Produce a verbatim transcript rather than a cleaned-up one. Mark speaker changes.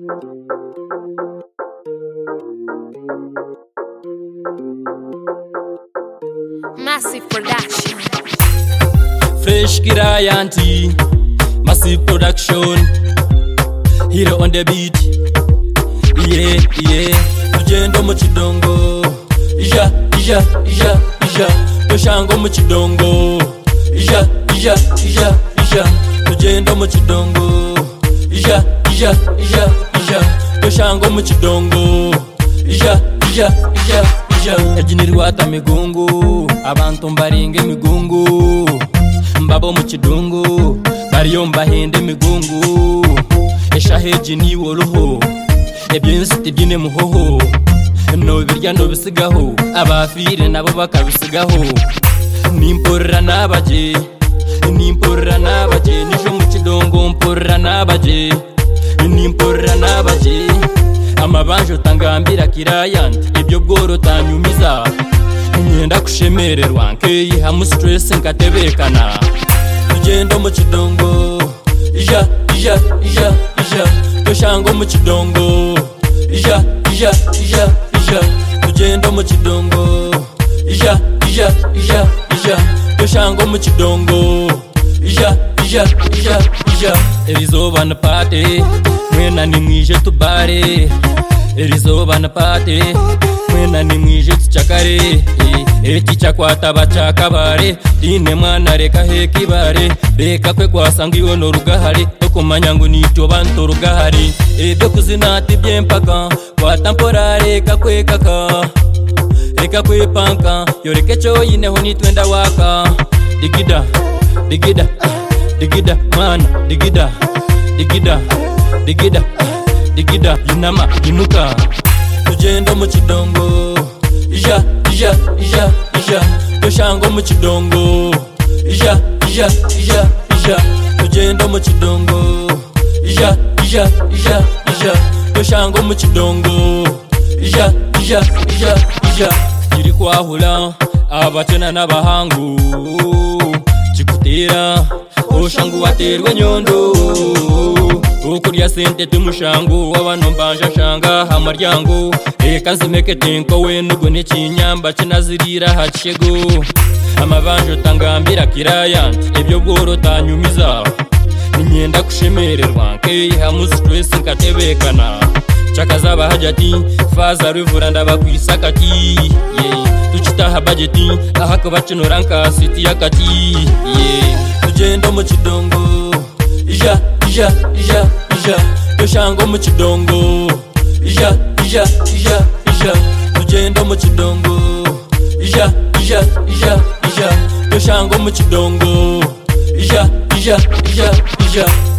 Speaker 1: Massive Production.
Speaker 2: Fresh Kirayanti, Massive Production. Hero on the beat. Yeah, yeah. Tujendo mu kidongo. Ija, ija, ija, ija. Dushango mu kidongo. Ija, ija, ija, ija. Tujendo mu kidongo. Ija, ija, ija, ija. Dushango mu kidongo. Ija, ija, ija, ija. Ejinirwa ta migungu, abantu mbaringe migungu. Mbabo mu kidongo, bariyo mbahende migungu. Eshaheji ni woroho, ebyinsi tibyine muhoho. No birya no bisigaho, abafire nabo bakabisigaho. Nimpurra nabaje, nimpurra nabaje, nijo mu kidongo mpurra nabaje. Nimpurra nabaje, amabanjo tangambira Kirayanti, ibyo bworo tanyumiza. Nyenda kushemererwa nkeyi hamu stress nkatebekana. Tugendo mu kidongo, ija, ija, ija, ija. Dushango mu kidongo, ija, ija, ija, ija. Tugendo mu kidongo, ija, ija, ija, ija. Dushango mu kidongo, ija, ija, ija, ija. Erizoba na pate, mwena ni mwije tubare. Erizoba na pate, mwena ni mwije tuchakare. Eki chakwata bachakabare, dine mwana reka hekibare. Reka kwe kwasanga iwo no rugahari, okumanya ngo nityo bantu rugahari. Ebyo kuzinati byempaka, kwatampora reka kwe kaka. Reka kwe panka, yoreke choyine ho nitwenda waka. Digida, digida, digida mwana, digida, digida, digida, digida, yinama, yinuka. Tugendo mu kidongo, ija, ija, ija, ija. Dushango mu kidongo, ija, ija, ija, ija. Tugendo mu kidongo, ija, ija, ija, ija. Dushango mu kidongo, ija, ija, ija, ija. Kiri kwahula abakena n'abahangu, kikutera oshangu waterwe nyondo. Ukurya sente tumushangu wabano mbanja shanga hamaryango. Eka nzimeke tenko wenugo n'ikinyamba kinazirira hachego. Amabanjo tangambira Kirayanti, ibyo bworo tanyumiza. Ninyenda kushemererwa nkeyi hamu stress nkatebekana. Chakazaba hajati, faza rivura ndabakwisakati. Yeah. Tuchitaha budgeti, ahako bacinura nkasiti yakati. Yeah. Tugendo mu kidongo, ija, ija, ija, ija. Dushango mu kidongo, ija, ija, ija, ija. Tugendo mu kidongo, ija, ija, ija, ija. Dushango mu kidongo, ija, ija, ija, ija.